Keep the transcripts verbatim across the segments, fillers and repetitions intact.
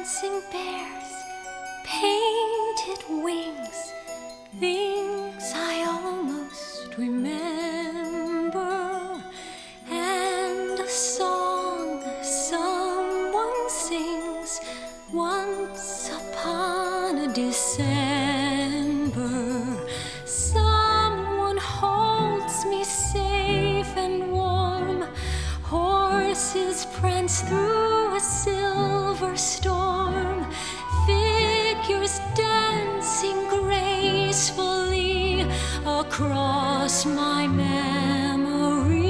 dancing bears, painted wings, things I almost remember, and a song someone sings once upon a December. Someone holds me safe and warm, horses prance through a silver storm, figures dancing gracefully across my memory.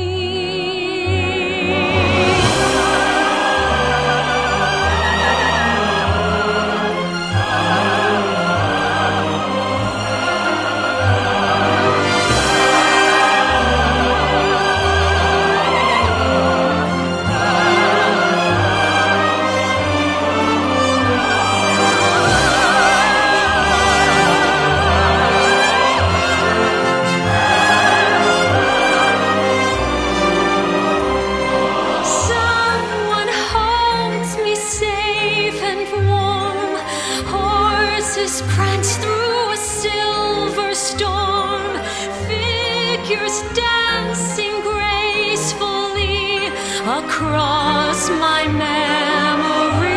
Prance through a silver storm, figures dancing gracefully across my memory.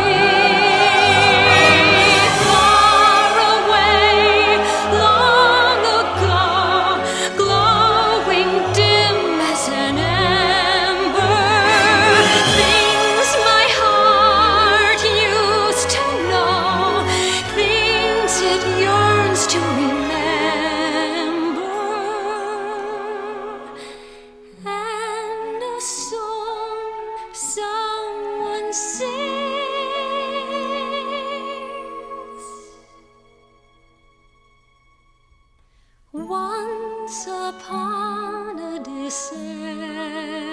Far away, long ago, glowing dim as an ember, things my heart used to know, it yearns to remember, and a song someone sings once upon a December.